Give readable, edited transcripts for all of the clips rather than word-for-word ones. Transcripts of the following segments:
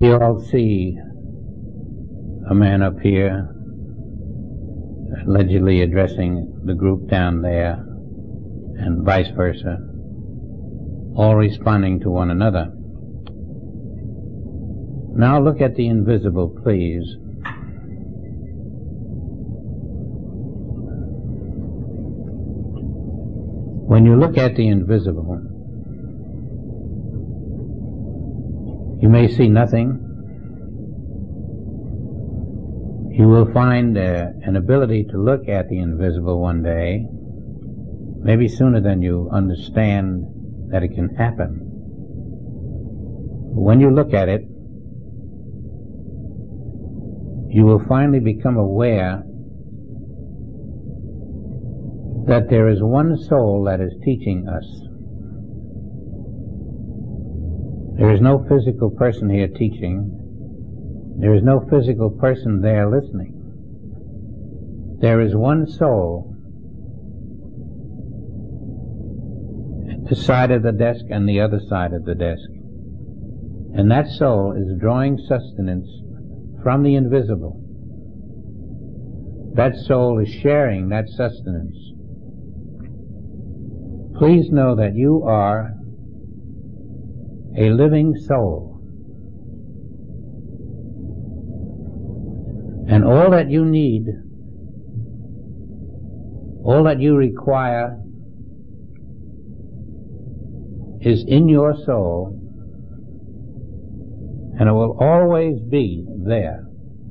You all see a man up here allegedly addressing the group down there, and vice versa, all responding to one another. Now look at the invisible, please. When you look at the invisible, you may see nothing. You will find an ability to look at the invisible one day, maybe sooner than you understand that it can happen. When you look at it, you will finally become aware that there is one soul that is teaching us. There is no physical person here teaching. There is no physical person there listening. There is one soul at this side of the desk and the other side of the desk. And that soul is drawing sustenance from the invisible. That soul is sharing that sustenance. Please know that you are a living soul. And all that you need, all that you require is in your soul, and it will always be there.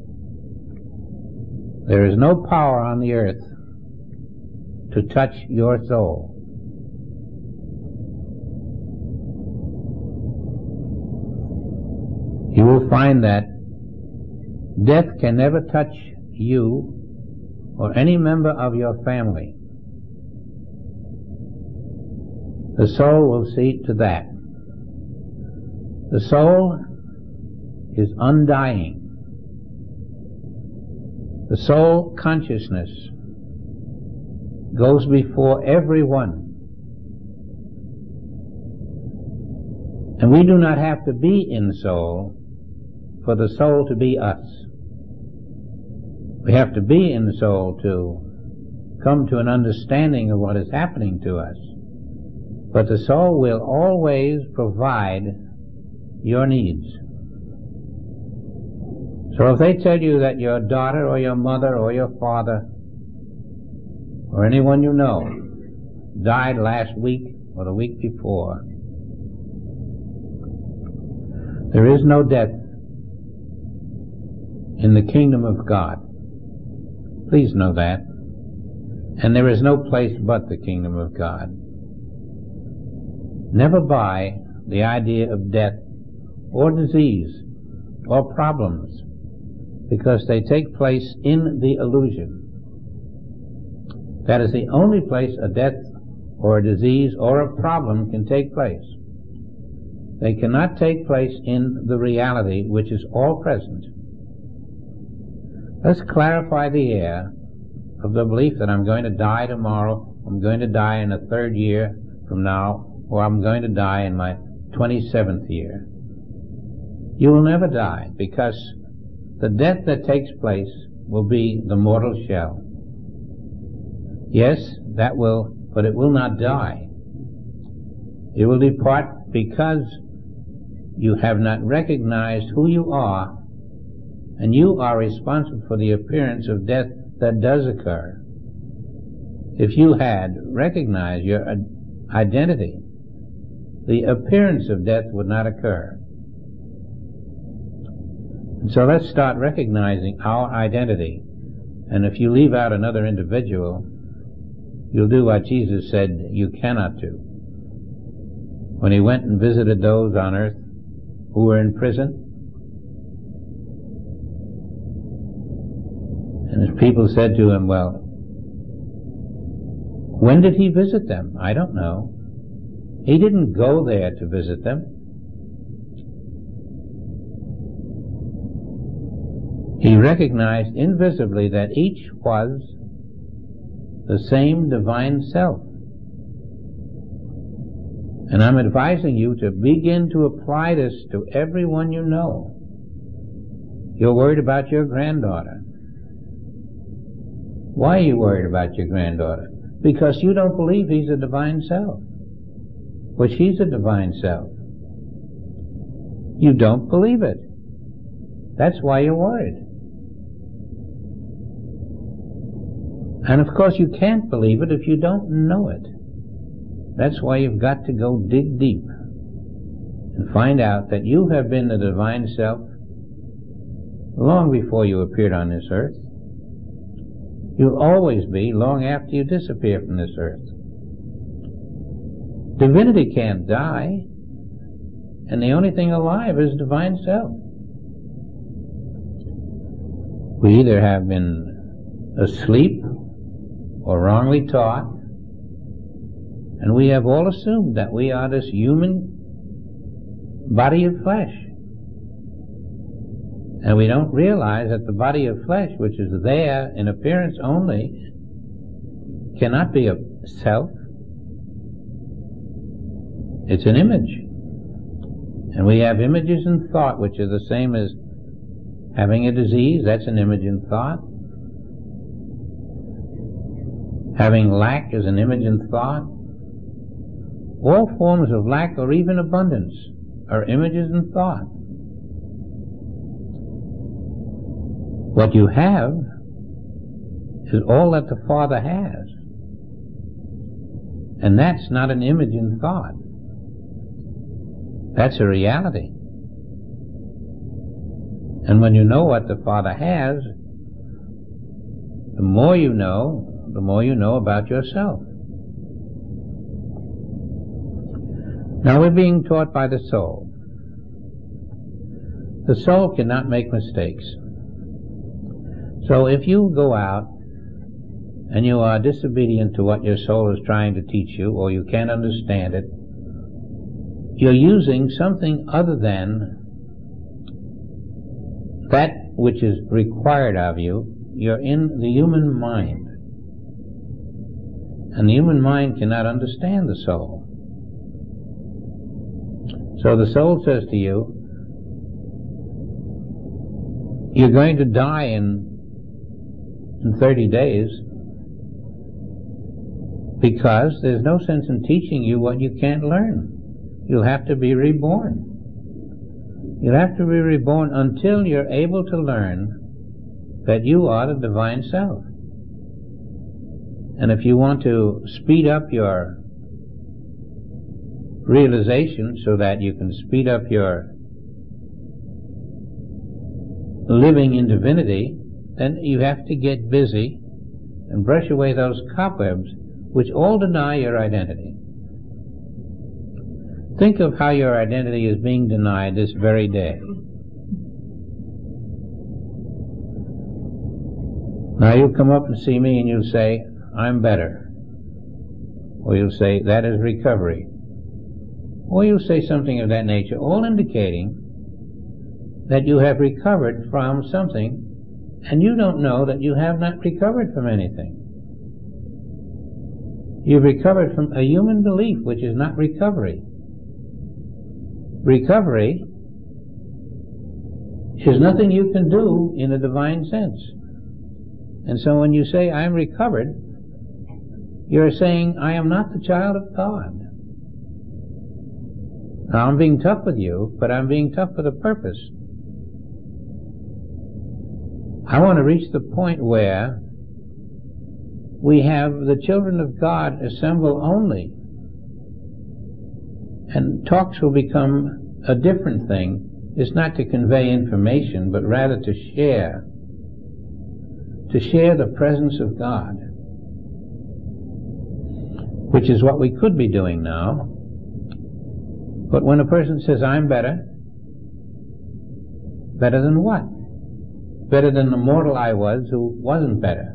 There is no power on the earth to touch your soul. You will find that death can never touch you or any member of your family. The soul will see to that. The soul is undying. The soul consciousness goes before everyone. And we do not have to be in soul for the soul to be us. We have to be in the soul to come to an understanding of what is happening to us. But the soul will always provide your needs. So if they tell you that your daughter or your mother or your father or anyone you know died last week or the week before, there is no death in the kingdom of God. Please know that. And there is no place but the kingdom of God. Never buy the idea of death or disease or problems, because they take place in the illusion. That is the only place a death or a disease or a problem can take place. They cannot take place in the reality which is all present. Let's clarify the air of the belief that I'm going to die tomorrow, I'm going to die in the 3rd year from now, or I'm going to die in my 27th year. You will never die, because the death that takes place will be the mortal shell. Yes, that will, but it will not die. It will depart because you have not recognized who you are, and you are responsible for the appearance of death that does occur. If you had recognized your identity, the appearance of death would not occur. And so let's start recognizing our identity. And if you leave out another individual, you'll do what Jesus said you cannot do. When he went and visited those on earth who were in prison, and his people said to him, well, when did he visit them? I don't know. He didn't go there to visit them. He recognized invisibly that each was the same divine self. And I'm advising you to begin to apply this to everyone you know. You're worried about your granddaughter. Why are you worried about your granddaughter? Because you don't believe he's a divine self. Well, she's a divine self. You don't believe it. That's why you're worried. And of course you can't believe it if you don't know it. That's why you've got to go dig deep and find out that you have been the divine self long before you appeared on this earth. You'll always be long after you disappear from this earth. Divinity can't die, and the only thing alive is divine self. We either have been asleep or wrongly taught, and we have all assumed that we are this human body of flesh. And we don't realize that the body of flesh, which is there in appearance only, cannot be a self. It's an image. And we have images in thought, which are the same as having a disease. That's an image in thought. Having lack is an image in thought. All forms of lack or even abundance are images in thought. What you have is all that the Father has. And that's not an image in thought. That's a reality. And when you know what the Father has, the more you know about yourself. Now we're being taught by the soul. The soul cannot make mistakes. So if you go out and you are disobedient to what your soul is trying to teach you, or you can't understand it, you're using something other than that which is required of you. You're in the human mind. And the human mind cannot understand the soul. So the soul says to you, you're going to die in 30 days, because there's no sense in teaching you what you can't learn. You'll have to be reborn. You'll have to be reborn until you're able to learn that you are the divine self. And if you want to speed up your realization so that you can speed up your living in divinity, then you have to get busy and brush away those cobwebs which all deny your identity. Think of how your identity is being denied this very day. Now you'll come up and see me and you'll say, I'm better. Or you'll say, that is recovery. Or you'll say something of that nature, all indicating that you have recovered from something, and you don't know that you have not recovered from anything. You've recovered from a human belief, which is not recovery. Recovery is nothing you can do in a divine sense. And so when you say, I'm recovered, you're saying, I am not the child of God. Now, I'm being tough with you, but I'm being tough with a purpose. I want to reach the point where we have the children of God assemble only, and talks will become a different thing. It's not to convey information, but rather to share the presence of God, which is what we could be doing now. But when a person says, I'm better, better than what? Better than the mortal I was who wasn't better.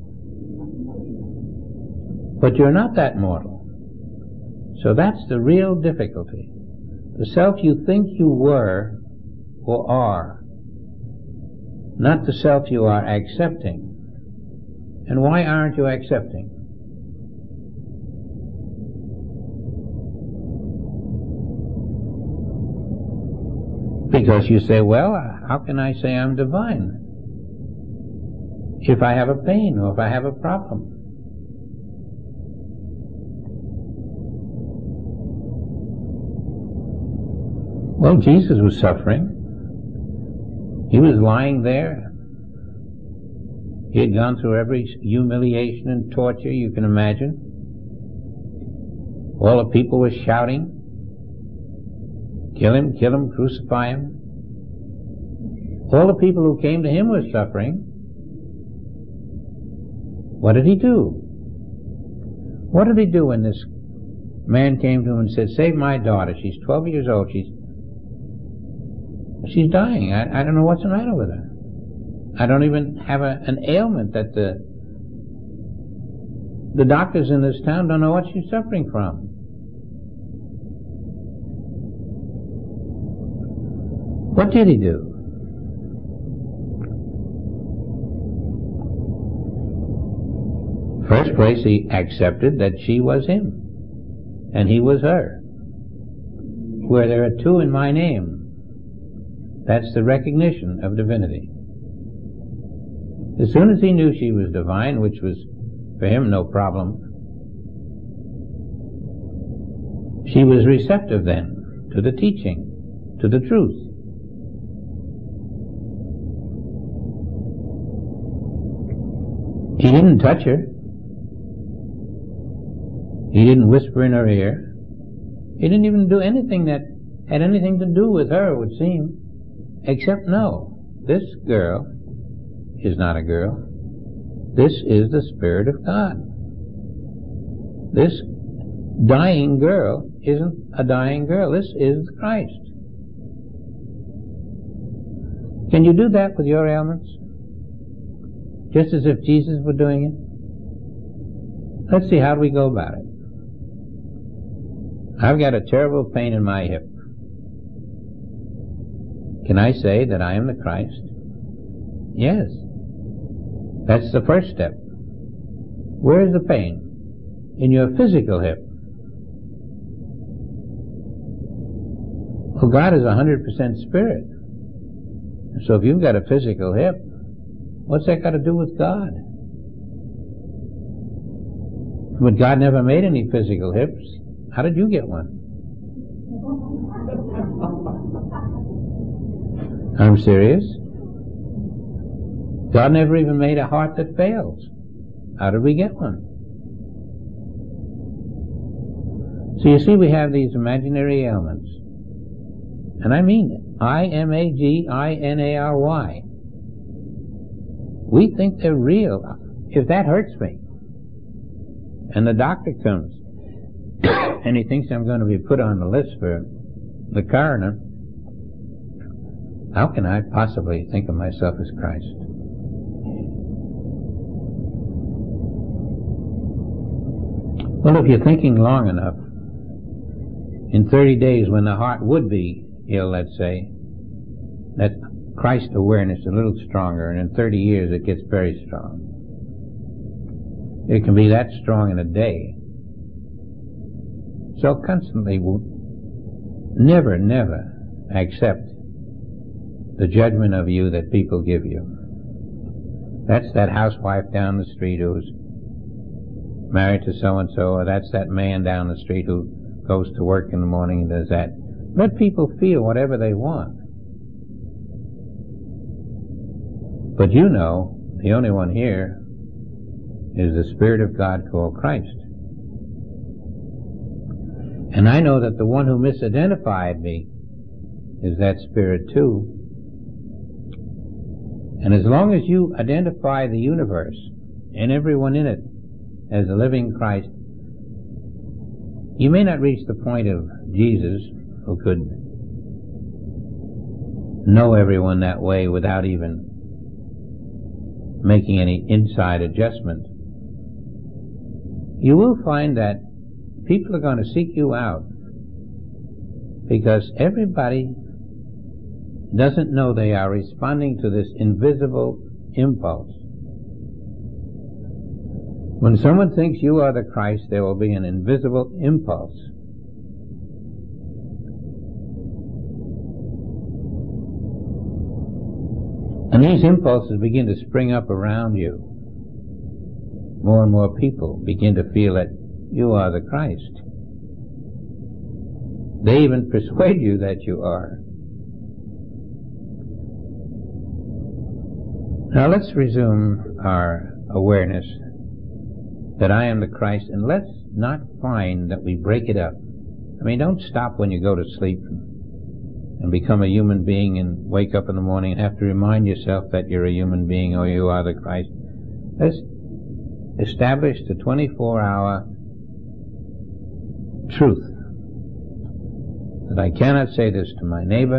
But you're not that mortal. So that's the real difficulty. The self you think you were or are, not the self you are accepting. And why aren't you accepting? Because you say, well, how can I say I'm divine if I have a pain or if I have a problem? Well, Jesus was suffering. He was lying there. He had gone through every humiliation and torture you can imagine. All the people were shouting, kill him, crucify him. All the people who came to him were suffering. What did he do? What did he do when this man came to him and said, save my daughter, she's 12 years old, she's dying, I don't know what's the matter with her. I don't even have an ailment that the doctors in this town don't know what she's suffering from. What did he do? First place, he accepted that she was him, and he was her. Where there are two in my name, that's the recognition of divinity. As soon as he knew she was divine, which was for him no problem, she was receptive then to the teaching, to the truth. He didn't touch her. He didn't whisper in her ear. He didn't even do anything that had anything to do with her, it would seem, except no, this girl is not a girl. This is the Spirit of God. This dying girl isn't a dying girl. This is Christ. Can you do that with your ailments? Just as if Jesus were doing it? Let's see, how do we go about it? I've got a terrible pain in my hip. Can I say that I am the Christ? Yes. That's the first step. Where is the pain? In your physical hip. Well, God is 100% spirit. So if you've got a physical hip, what's that got to do with God? But God never made any physical hips. How did you get one? I'm serious. God never even made a heart that fails. How did we get one? So you see, we have these imaginary ailments. And I mean it. I-M-A-G-I-N-A-R-Y. We think they're real. If that hurts me, and the doctor comes, and he thinks I'm going to be put on the list for the coroner, how can I possibly think of myself as Christ? Well, if you're thinking long enough, in 30 days when the heart would be ill, let's say, that Christ awareness is a little stronger, and in 30 years it gets very strong. It can be that strong in a day. So constantly, never accept the judgment of you that people give you. That's that housewife down the street who's married to so-and-so, or that's that man down the street who goes to work in the morning and does that. Let people feel whatever they want. But you know, the only one here is the Spirit of God called Christ. And I know that the one who misidentified me is that Spirit too. And as long as you identify the universe and everyone in it as a living Christ, you may not reach the point of Jesus, who could know everyone that way without even making any inside adjustment. You will find that people are going to seek you out because everybody doesn't know they are responding to this invisible impulse. When someone thinks you are the Christ, there will be an invisible impulse. And these impulses begin to spring up around you. More and more people begin to feel that you are the Christ. They even persuade you that you are. Now let's resume our awareness that I am the Christ, and let's not find that we break it up. I mean, don't stop when you go to sleep and become a human being and wake up in the morning and have to remind yourself that you're a human being or you are the Christ. Let's establish the 24-hour truth that I cannot say this to my neighbor,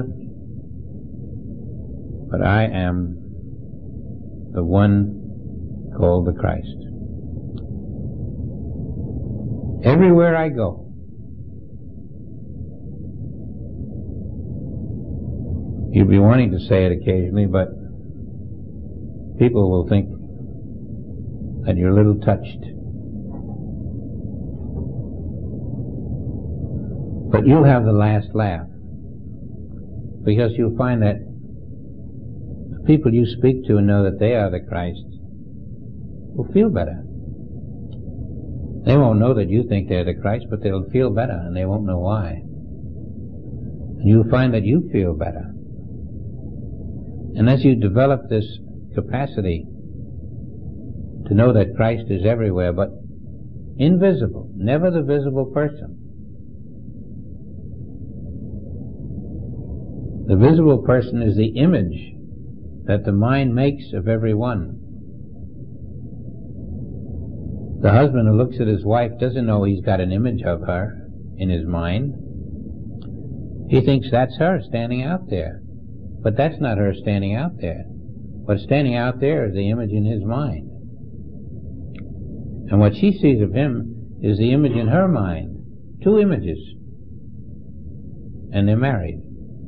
but I am the one called the Christ. Everywhere I go, you'll be wanting to say it occasionally, but people will think that you're a little touched. But you'll have the last laugh, because you'll find that the people you speak to and know that they are the Christ will feel better. They won't know that you think they're the Christ, but they'll feel better, and they won't know why. And you'll find that you feel better. And as you develop this capacity to know that Christ is everywhere, but invisible, never the visible person. The visible person is the image that the mind makes of every one. The husband who looks at his wife doesn't know he's got an image of her in his mind. He thinks that's her standing out there. But that's not her standing out there. What's standing out there is the image in his mind. And what she sees of him is the image in her mind. Two images. And they're married.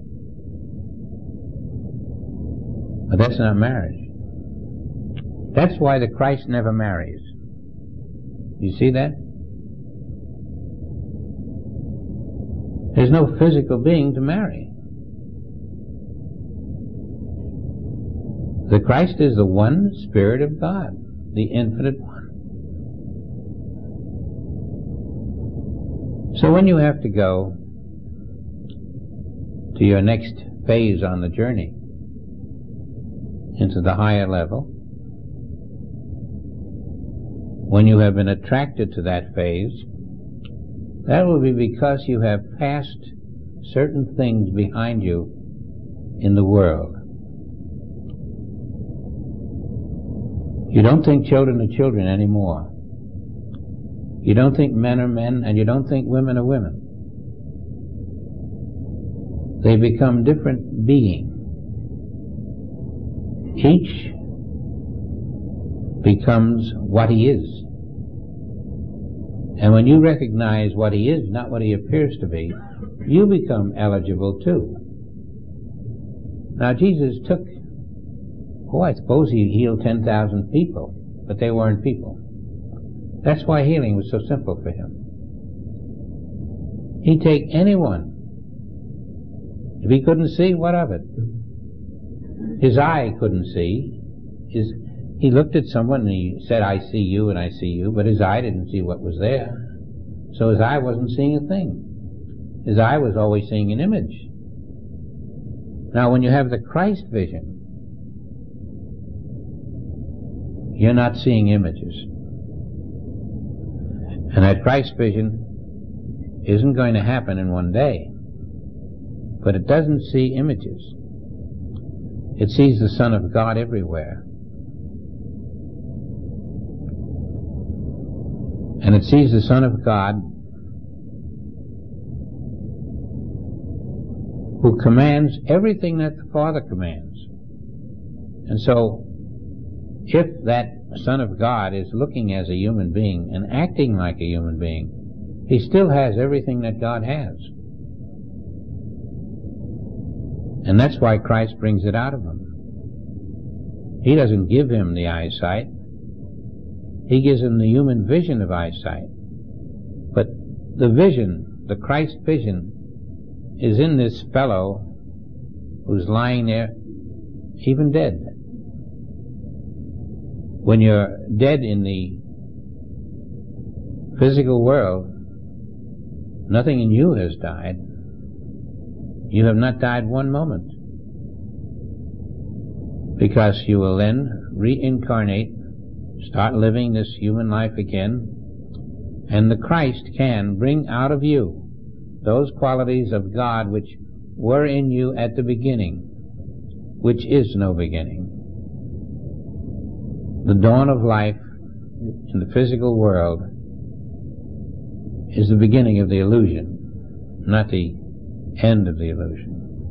But that's not marriage. That's why the Christ never marries. You see that? There's no physical being to marry. The Christ is the one Spirit of God, the infinite one. So when you have to go to your next phase on the journey into the higher level, when you have been attracted to that phase, that will be because you have passed certain things behind you in the world. You don't think children are children anymore. You don't think men are men, and you don't think women are women. They become different beings. Each becomes what he is. And when you recognize what he is, not what he appears to be, you become eligible too. Now Jesus took, I suppose he healed 10,000 people, but they weren't people. That's why healing was so simple for him. He'd take anyone. If he couldn't see, what of it? His eye couldn't see. He looked at someone and he said, I see you and I see you, but his eye didn't see what was there. So his eye wasn't seeing a thing. His eye was always seeing an image. Now when you have the Christ vision, you're not seeing images. And that Christ vision isn't going to happen in one day. But it doesn't see images. It sees the Son of God everywhere. And it sees the Son of God who commands everything that the Father commands. And so, if that Son of God is looking as a human being and acting like a human being, he still has everything that God has. And that's why Christ brings it out of him. He doesn't give him the eyesight. He gives him the human vision of eyesight. But the vision, the Christ vision, is in this fellow who's lying there, even dead. When you're dead in the physical world, nothing in you has died. You have not died one moment. Because you will then reincarnate, start living this human life again, and the Christ can bring out of you those qualities of God which were in you at the beginning, which is no beginning. The dawn of life in the physical world is the beginning of the illusion, not the end of the illusion.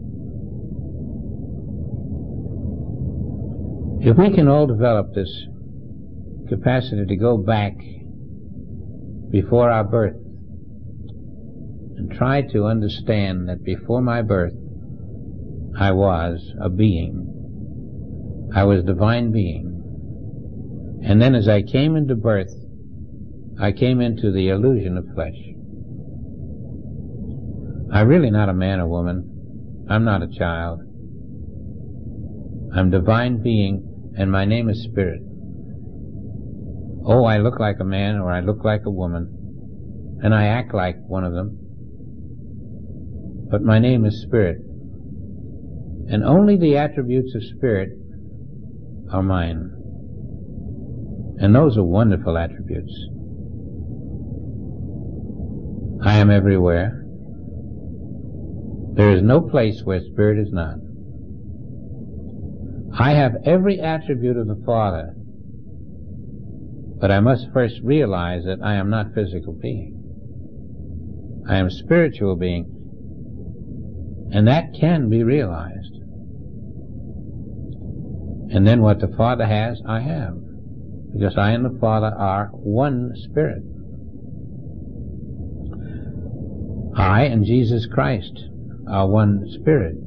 If we can all develop this capacity to go back before our birth and try to understand that before my birth I was a being, I was a divine being, and then as I came into birth I came into the illusion of flesh. I'm really not a man or woman. I'm not a child. I'm a divine being, and my name is Spirit. Oh, I look like a man or I look like a woman, and I act like one of them, but my name is Spirit, and only the attributes of Spirit are mine, and those are wonderful attributes. I am everywhere. There is no place where Spirit is not. I have every attribute of the Father, but I must first realize that I am not physical being. I am spiritual being, and that can be realized. And then what the Father has, I have, because I and the Father are one Spirit. I and Jesus Christ are one Spirit.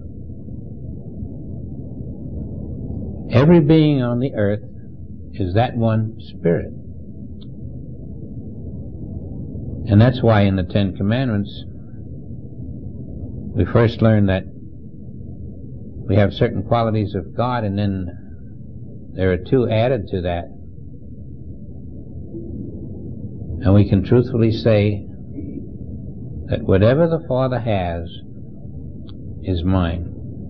Every being on the earth is that one Spirit. And that's why in the Ten Commandments we first learn that we have certain qualities of God, and then there are two added to that. And we can truthfully say that whatever the Father has is mine.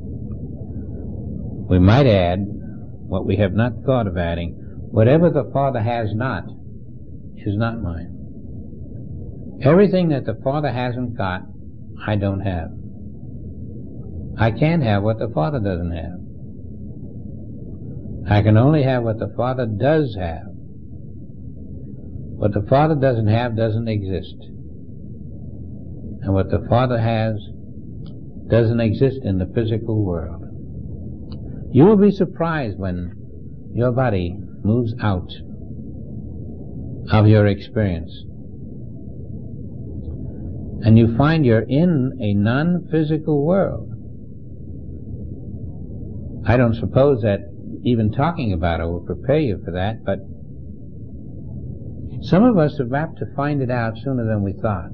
We might add, what we have not thought of adding, whatever the Father has not is not mine. Everything that the Father hasn't got, I don't have. I can't have what the Father doesn't have. I can only have what the Father does have. What the Father doesn't have doesn't exist. And what the Father has doesn't exist in the physical world. You will be surprised when your body moves out of your experience and you find you're in a non-physical world. I don't suppose that even talking about it will prepare you for that, but some of us are apt to find it out sooner than we thought.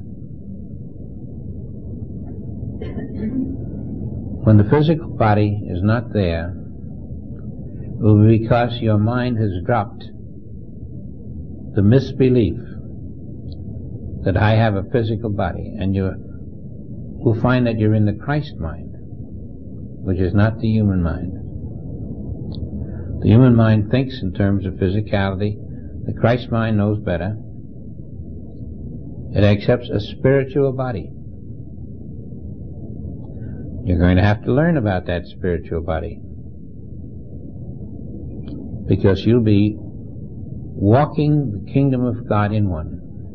When the physical body is not there, it will be because your mind has dropped the misbelief that I have a physical body, and you will find that you're in the Christ mind, which is not the human mind. The human mind thinks in terms of physicality. The Christ mind knows better. It accepts a spiritual body. You're going to have to learn about that spiritual body, because you'll be walking the kingdom of God in one.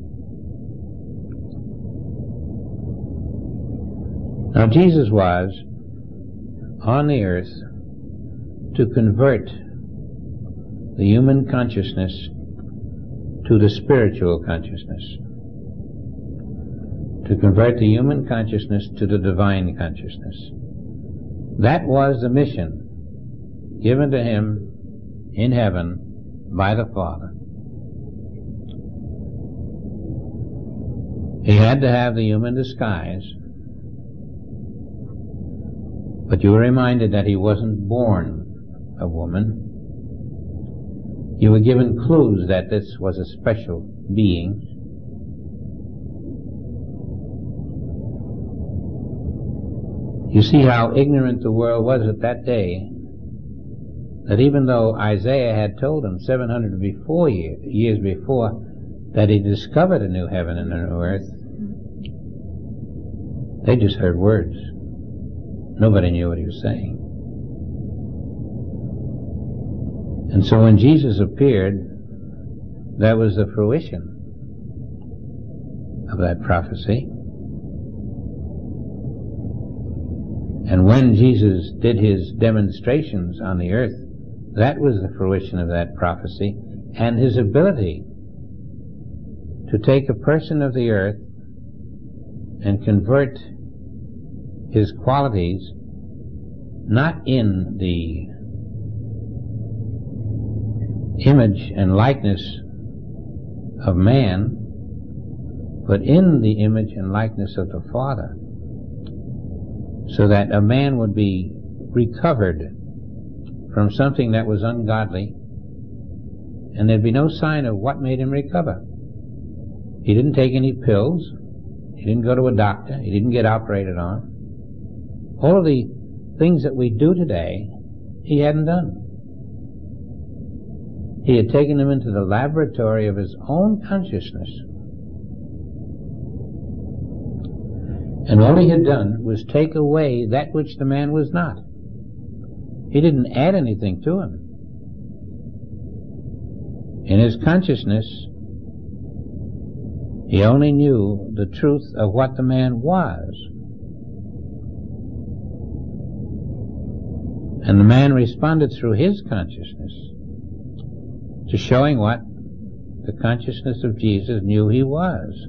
Now Jesus was on the earth to convert the human consciousness to the spiritual consciousness, to convert the human consciousness to the divine consciousness. That was the mission given to him in heaven by the Father. He had to have the human disguise, but you were reminded that he wasn't born a woman. You were given clues that this was a special being. You see how ignorant the world was at that day, that even though Isaiah had told them 700 years before that he discovered a new heaven and a new earth, they just heard words. Nobody knew what he was saying. And so when Jesus appeared, that was the fruition of that prophecy. And when Jesus did his demonstrations on the earth, that was the fruition of that prophecy, and his ability to take a person of the earth and convert his qualities not in the image and likeness of man, but in the image and likeness of the Father, so that a man would be recovered from something that was ungodly, and there'd be no sign of what made him recover. He didn't take any pills. He didn't go to a doctor. He didn't get operated on. All of the things that we do today, he hadn't done. He had taken him into the laboratory of his own consciousness. And all he had done was take away that which the man was not. He didn't add anything to him. In his consciousness, he only knew the truth of what the man was. And the man responded through his consciousness to showing what the consciousness of Jesus knew he was.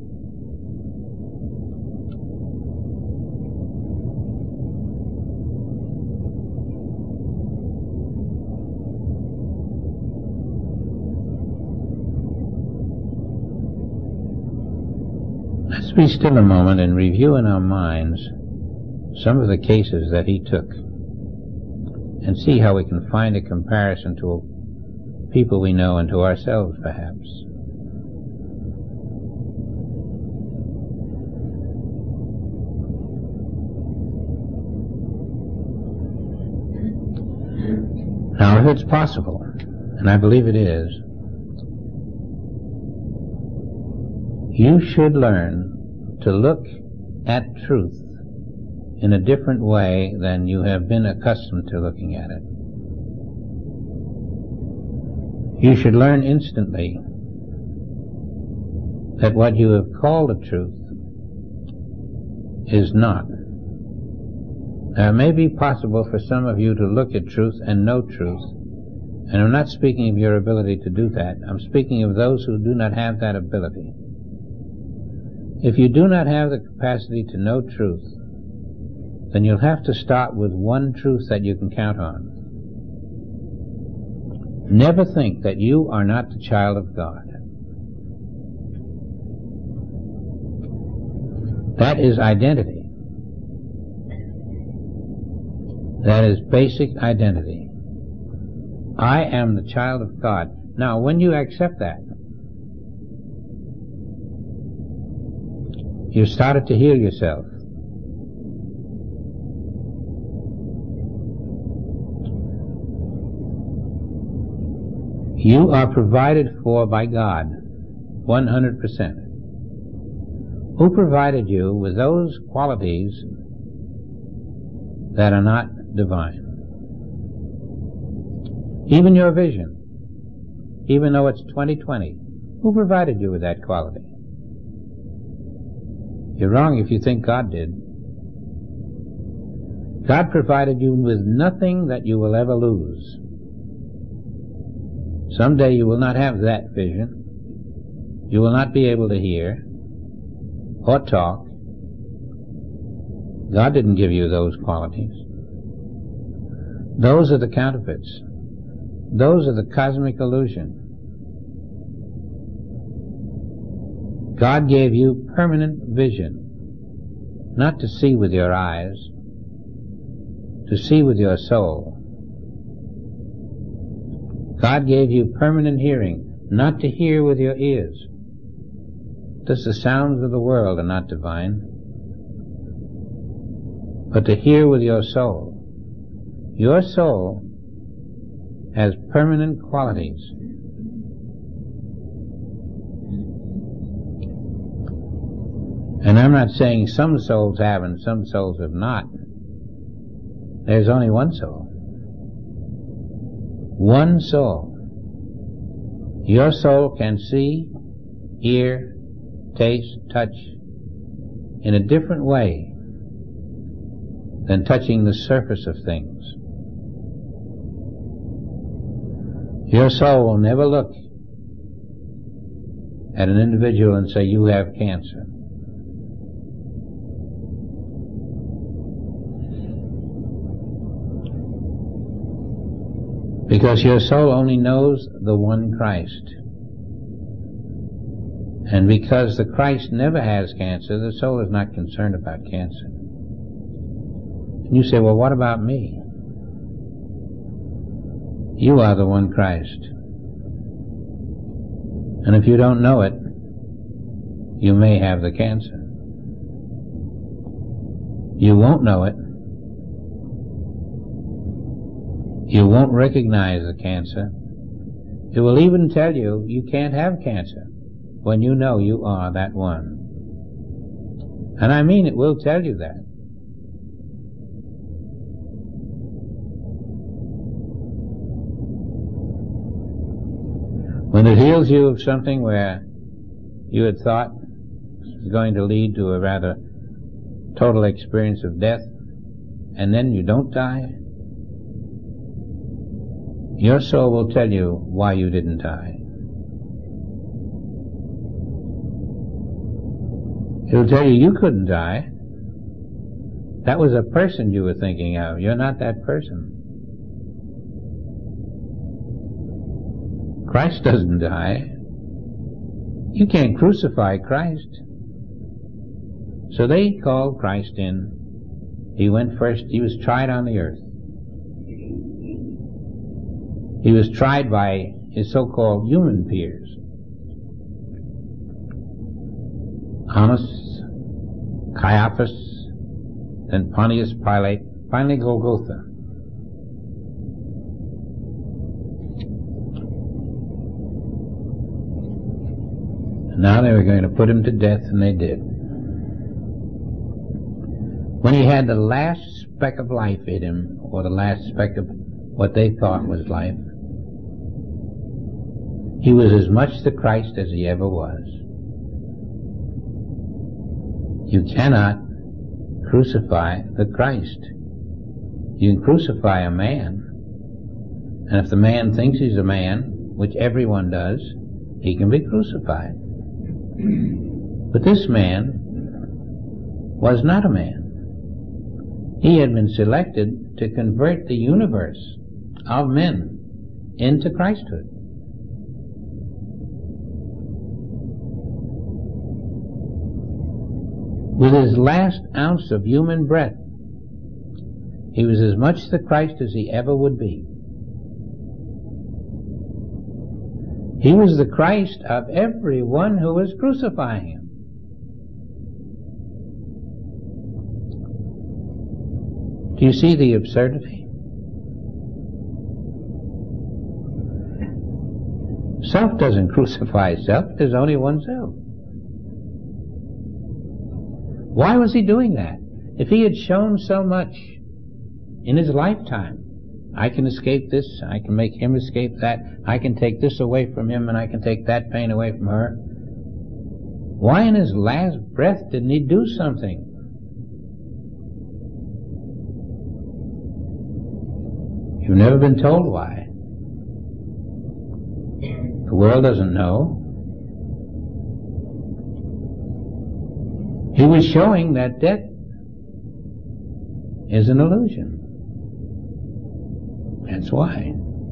Let's be still a moment and review in our minds some of the cases that he took, and see how we can find a comparison to people we know and to ourselves, perhaps. Now, if it's possible, and I believe it is, you should learn to look at truth in a different way than you have been accustomed to looking at it. You should learn instantly that what you have called a truth is not. Now, it may be possible for some of you to look at truth and know truth, and I'm not speaking of your ability to do that. I'm speaking of those who do not have that ability. If you do not have the capacity to know truth, then you'll have to start with one truth that you can count on. Never think that you are not the child of God. That is identity. That is basic identity. I am the child of God. Now, when you accept that, you started to heal yourself. You are provided for by God, 100%. Who provided you with those qualities that are not divine? Even your vision, even though it's 20/20, who provided you with that quality? You're wrong if you think God did. God provided you with nothing that you will ever lose. Someday you will not have that vision. You will not be able to hear or talk. God didn't give you those qualities. Those are the counterfeits. Those are the cosmic illusion. God gave you permanent vision, not to see with your eyes, to see with your soul. God gave you permanent hearing, not to hear with your ears. Just the sounds of the world are not divine, but to hear with your soul. Your soul has permanent qualities. And I'm not saying some souls have and some souls have not. There's only one soul. One soul. Your soul can see, hear, taste, touch in a different way than touching the surface of things. Your soul will never look at an individual and say, you have cancer. Because your soul only knows the one Christ. And because the Christ never has cancer, the soul is not concerned about cancer. And you say, well, what about me? You are the one Christ. And if you don't know it, you may have the cancer. You won't know it. You won't recognize the cancer. It will even tell you you can't have cancer when you know you are that one. And I mean it will tell you that. When it heals you of something where you had thought it was going to lead to a rather total experience of death, and then you don't die, your soul will tell you why you didn't die. It will tell you you couldn't die. That was a person you were thinking of. You're not that person. Christ doesn't die. You can't crucify Christ. So they called Christ in. He went first. He was tried on the earth. He was tried by his so-called human peers. Annas, Caiaphas, then Pontius Pilate, finally Golgotha. And now they were going to put him to death, and they did. When he had the last speck of life in him, or the last speck of what they thought was life, he was as much the Christ as he ever was. You cannot crucify the Christ. You can crucify a man, and if the man thinks he's a man, which everyone does, he can be crucified. But this man was not a man. He had been selected to convert the universe of men into Christhood. With his last ounce of human breath, he was as much the Christ as he ever would be. He was the Christ of everyone who was crucifying him. Do you see the absurdity? Self doesn't crucify self. There's only one self. Why was he doing that? If he had shown so much in his lifetime, I can escape this, I can make him escape that, I can take this away from him, and I can take that pain away from her. Why in his last breath didn't he do something? You've never been told why. The world doesn't know. He was showing that death is an illusion. That's why.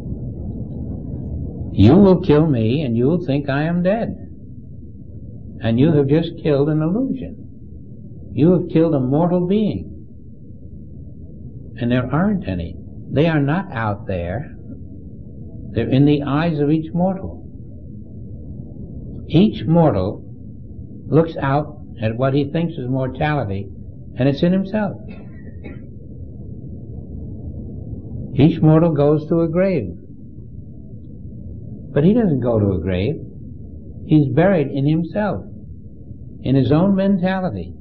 You will kill me and you will think I am dead. And you have just killed an illusion. You have killed a mortal being. And there aren't any. They are not out there. They're in the eyes of each mortal. Each mortal looks out at what he thinks is mortality, and it's in himself. Each mortal goes to a grave. But he doesn't go to a grave. He's buried in himself, in his own mentality.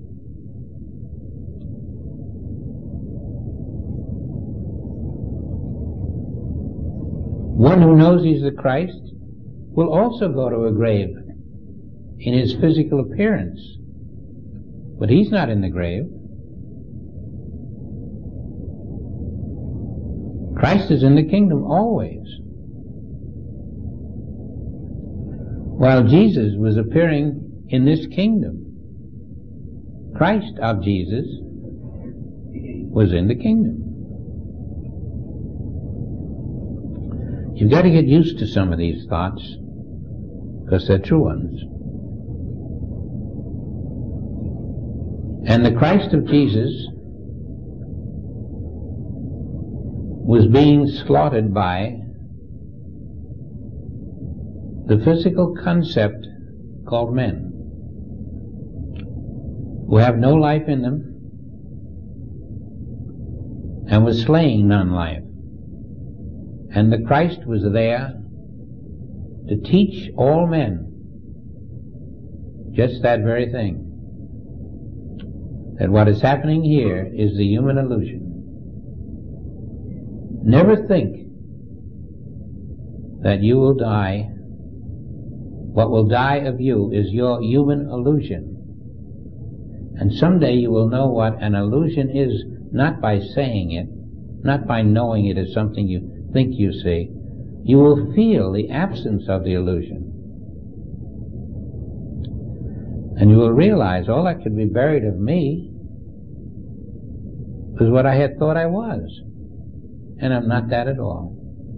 One who knows he's the Christ will also go to a grave in his physical appearance. But he's not in the grave. Christ is in the kingdom always. While Jesus was appearing in this kingdom, Christ of Jesus was in the kingdom. You've got to get used to some of these thoughts, because they're true ones. And the Christ of Jesus was being slaughtered by the physical concept called men, who have no life in them, and was slaying non-life. And the Christ was there to teach all men just that very thing, that what is happening here is the human illusion. Never think that you will die. What will die of you is your human illusion. And someday you will know what an illusion is, not by saying it, not by knowing it as something you think you see. You will feel the absence of the illusion. And you will realize all that could be buried of me was what I had thought I was. And I'm not that at all.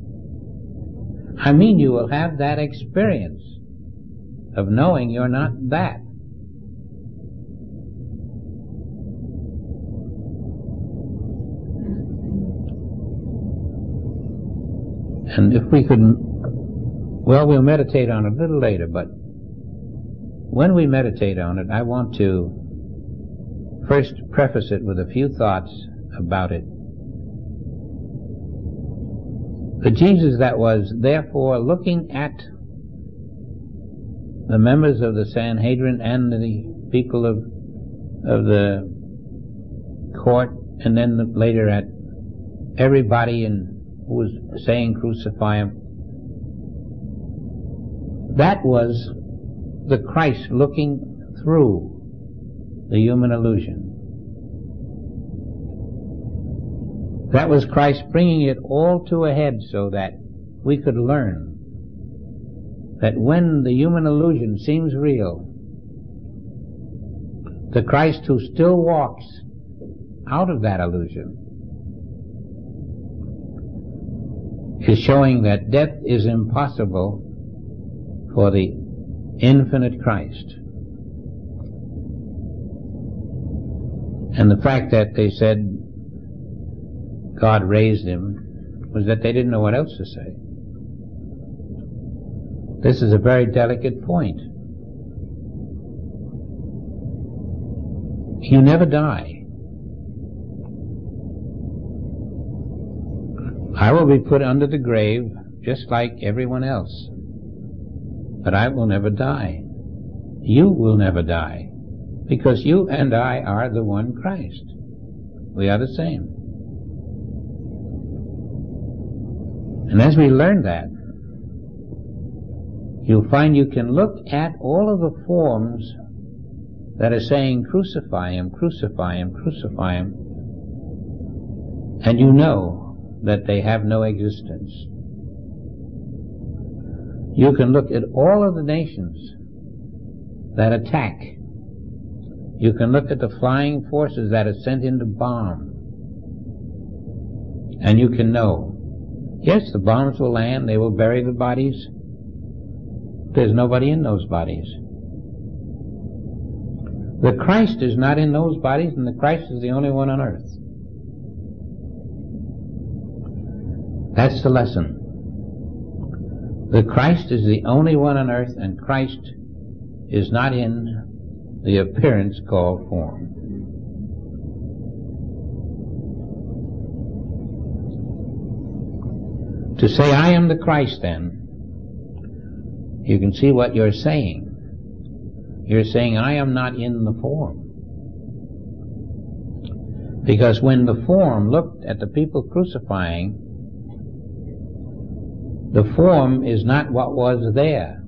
I mean, you will have that experience of knowing you're not that. And if we could, well, we'll meditate on it a little later, but when we meditate on it, I want to first preface it with a few thoughts about it. The Jesus that was therefore looking at the members of the Sanhedrin and the people of the court, and then later at everybody who was saying crucify him, that was the Christ looking through the human illusion. That was Christ bringing it all to a head so that we could learn that when the human illusion seems real, the Christ who still walks out of that illusion is showing that death is impossible for the infinite Christ. And the fact that they said God raised him was that they didn't know what else to say. This is a very delicate point. You never die. I will be put under the grave just like everyone else, but I will never die. You will never die, because you and I are the one Christ. We are the same. And as we learn that, you'll find you can look at all of the forms that are saying crucify him, crucify him, crucify him, and you know that they have no existence. You can look at all of the nations that attack. You can look at the flying forces that are sent in to bomb, and you can know, yes, the bombs will land, they will bury the bodies. There's nobody in those bodies. The Christ is not in those bodies, and the Christ is the only one on earth. That's the lesson. The Christ is the only one on earth, and Christ is not in the appearance called form. To say, I am the Christ, then, you can see what you're saying. You're saying, I am not in the form. Because when the form looked at the people crucifying, the form is not what was there.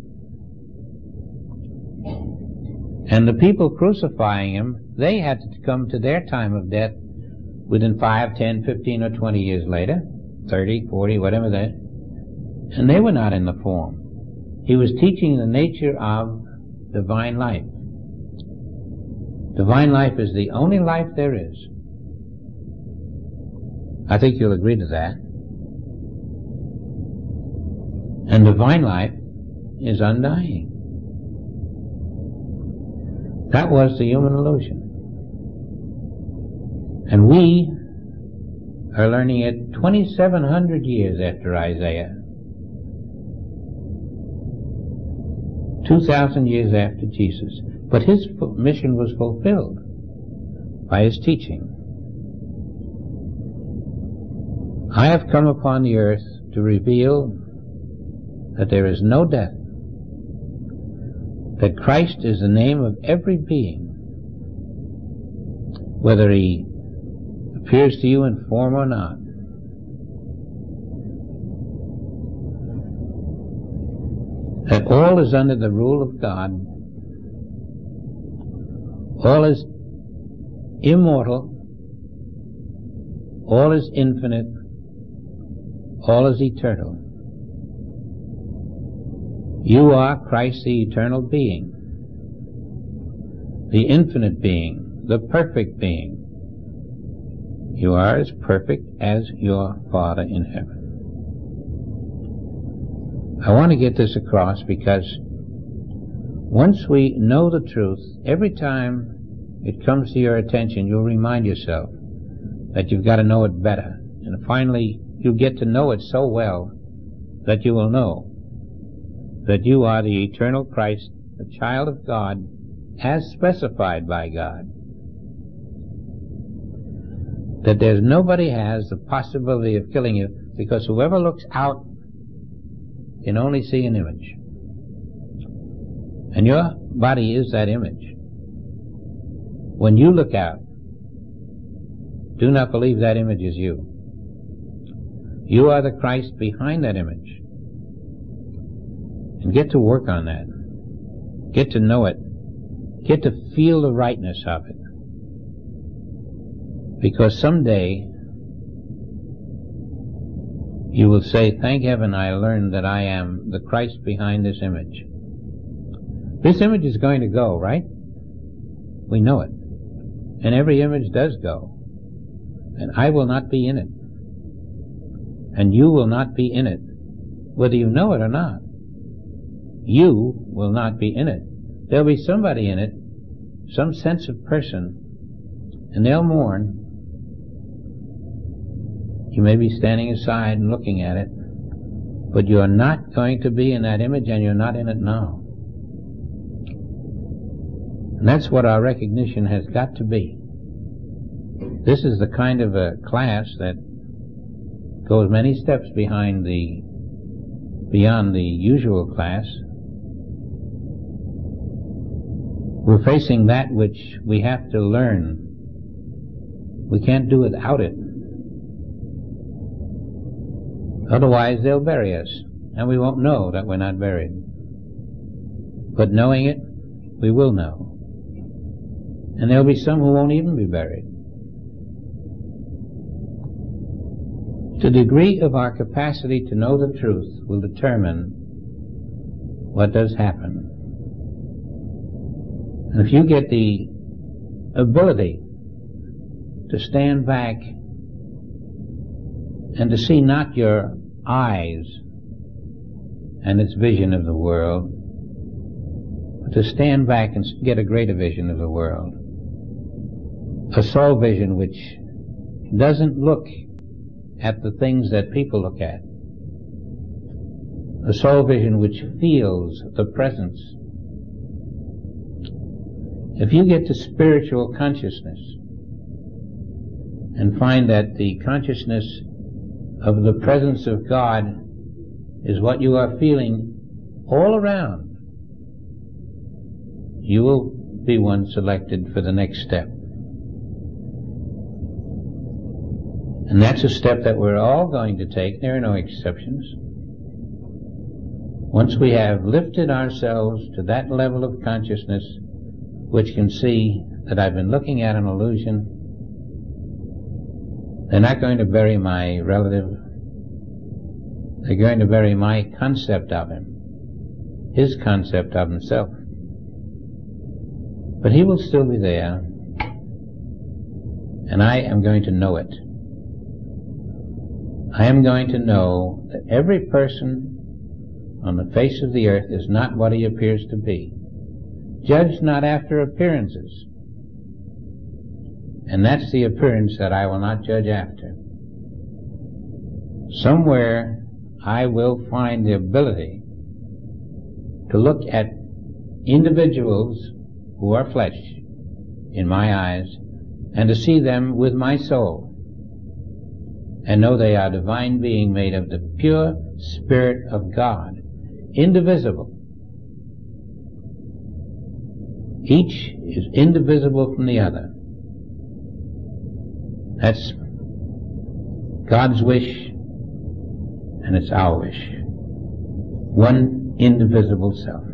And the people crucifying him, they had to come to their time of death within 5, 10, 15, or 20 years later, 30, 40, whatever that, and they were not in the form. He was teaching the nature of divine life. Divine life is the only life there is. I think you'll agree to that. And divine life is undying. That was the human illusion. And we are learning it 2,700 years after Isaiah. 2,000 years after Jesus. But his mission was fulfilled by his teaching. I have come upon the earth to reveal that there is no death, that Christ is the name of every being, whether he appears to you in form or not. That all is under the rule of God, all is immortal, all is infinite, all is eternal. You are Christ, the eternal being, the infinite being, the perfect being. You are as perfect as your Father in heaven. I want to get this across because once we know the truth, every time it comes to your attention, you'll remind yourself that you've got to know it better. And finally, you'll get to know it so well that you will know that you are the eternal Christ, the child of God, as specified by God. That there's nobody has the possibility of killing you, because whoever looks out can only see an image. And your body is that image. When you look out, do not believe that image is you. You are the Christ behind that image. And get to work on that. Get to know it. Get to feel the rightness of it. Because someday you will say, thank heaven I learned that I am the Christ behind this image. This image is going to go, right? We know it. And every image does go. And I will not be in it. And you will not be in it, whether you know it or not. You will not be in it. There'll be somebody in it, some sensitive person, and they'll mourn. You may be standing aside and looking at it, but you're not going to be in that image, and you're not in it now. And that's what our recognition has got to be. This is the kind of a class that goes many steps beyond the usual class. We're facing that which we have to learn. We can't do without it. Otherwise they'll bury us, and we won't know that we're not buried. But knowing it, we will know. And there'll be some who won't even be buried. The degree of our capacity to know the truth will determine what does happen. And if you get the ability to stand back and to see not your eyes and its vision of the world, but to stand back and get a greater vision of the world, a soul vision which doesn't look at the things that people look at, the soul vision which feels the presence. If you get to spiritual consciousness and find that the consciousness of the presence of God is what you are feeling all around, you will be one selected for the next step. And that's a step that we're all going to take. There are no exceptions. Once we have lifted ourselves to that level of consciousness which can see that I've been looking at an illusion, they're not going to bury my relative. They're going to bury my concept of him, his concept of himself. But he will still be there, and I am going to know it. I am going to know that every person on the face of the earth is not what he appears to be. Judge not after appearances. And that's the appearance that I will not judge after. Somewhere I will find the ability to look at individuals who are flesh in my eyes and to see them with my soul and know they are divine being made of the pure Spirit of God, indivisible. Each is indivisible from the other. That's God's wish, and it's our wish. One indivisible self.